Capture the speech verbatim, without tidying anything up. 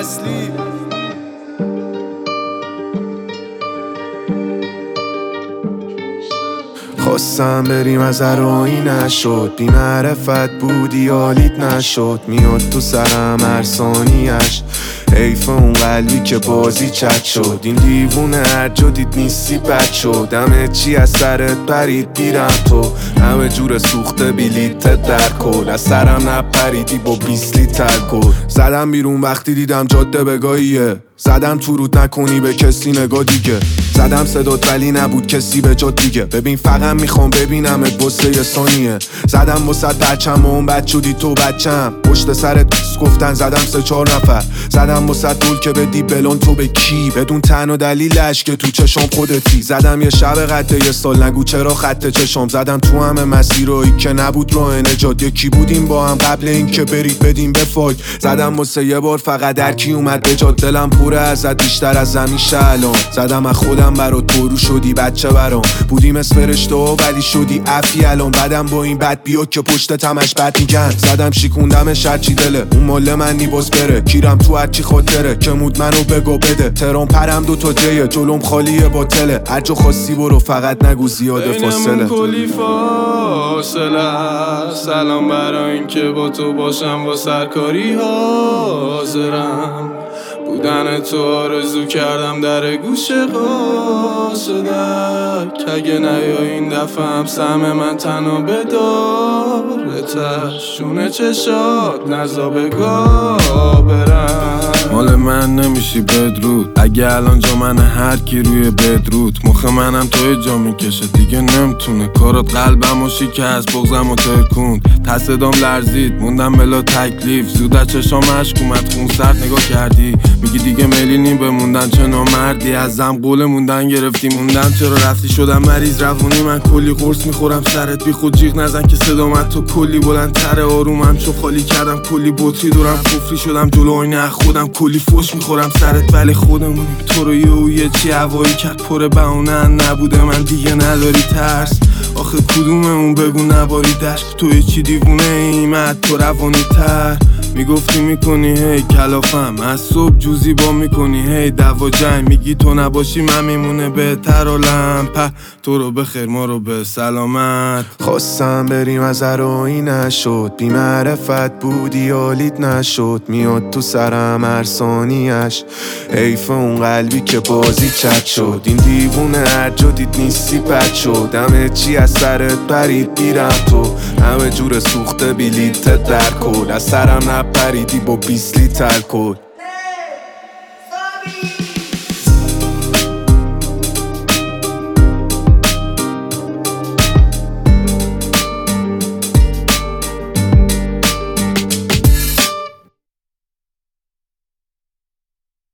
اصلی. خواستم بریم از ارایی نشد، بی معرفت بودی حالیت نشد. میاد تو سرم هر ثانیش، حیف اون قلبی که بازی چت شد. این دیوونه هر جا دید نیستی بد شد. همه چی از سرت پرید بیرم تو، همه جور سوخته بیلیت در کل. از سرم نپریدی با بیست لیتر کل. زدم بیرون وقتی دیدم جاده بگاهیه، زدم تو رود نکنی به کسی نگاه دیگه. زدم صدات ولی نبود کسی به جا دیگه. ببین فقط میخوام ببینمت بسه یه ثانیه. زدم وسط بچم و اون بد شدی تو بچم. پشت سرت دوست گفتن زدم سه چهار نفر. زدم وسط دول که بدی بلون تو به کی، بدون تن و دلیلش که تو چشم خودتی. زدم یه شب قده یه سال نگو چرا خط چشم. زدم تو همه مسیرایی که نبود راه نجات. یکی بودیم با هم قبل این که برید بدیم به فاک. زدم واسه یه بار فقط در کی اومد به جات. دلم پره ازت بیشتر از همیشه الان. زدم از خودم برات پرو شدی بچه برام. بودیم از فرشته ها ولی شدی عفی الان. بعدم با این بد بیا که پشت تمش بد میگن. زدم شیکوندم شرچی دله اون مال من نیباز بره. کیرم تو هرچی خاطره که مود منو بگو بده. ترام پرم دو تا جیه جلوم خالیه باطله. هر جا خواستی برو فقط نگو زیاده فاصله. بینمون کلی فاصله. سلام برای این که با تو باشم با سرکاری حاضرم. بودن تو آرزو کردم در گوش قاصدک. اگه نیا این دفعه هم سهم من تنها بدارتش. شونه چشات نزا بگاه برم. مال من نمیشی بدرود. اگه الان جا من هر کی روی بدرود. مخ منم توی جا میکشه دیگه نمتونه. کارات قلبم و شکست بغزم و ترکوند. تصدام لرزید موندم بلا تکلیف. زود از چشام اشک اومد خون سرد نگاه کردی. میگی دیگه میلی نیم بموندن چه نامردی. ازم قول موندن گرفتی موندم چرا رفتی. شدم مریض روونی من کلی قرص میخورم سرت بی خود جیغ نزن که صدامت تو کلی بلندتره. آرومم چو خالی کردم کلی بطری دورم کفری شدم جلو آینه خودم. کلی فوش میخورم سرت ولی خودمونیم. تو رو یه و یه چی هوایی کرد پر بهونه نبوده من دیگه نداری ترس. آخه کدوممون بگو نباری دشت. تو یه چی دیوونه ایمت تو روانی تر. میگفتی میکنی هی کلافم از صبح جوزی با میکنی هی دوا جنگ. میگی تو نباشی من میمونه بهتر عالم. په تو رو بخیر ما رو به سلامت. خواستم بریم از ارایی نشد، بی معرفت بودی حالیت نشد. میاد تو سرم هر ثانیش، حیف اون قلبی که بازی چت شد. این دیوونه هر جا دید نیستی بد شد. همه چی از سرت پرید بیرم تو، همه جور سوخته بیلیت در کل. از سرم نپریدی با بیست لیتر کل.